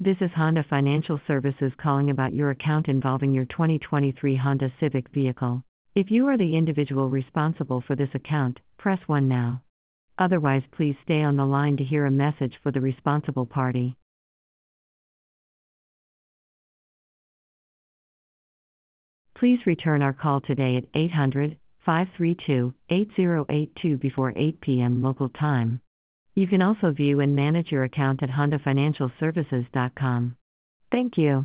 This is Honda Financial Services calling about your account involving your 2023 Honda Civic vehicle. If you are the individual responsible for this account, press 1 now. Otherwise, please stay on the line to hear a message for the responsible party. Please return our call today at 800-532-8082 before 8 p.m. local time. You can also view and manage your account at HondaFinancialServices.com. Thank you.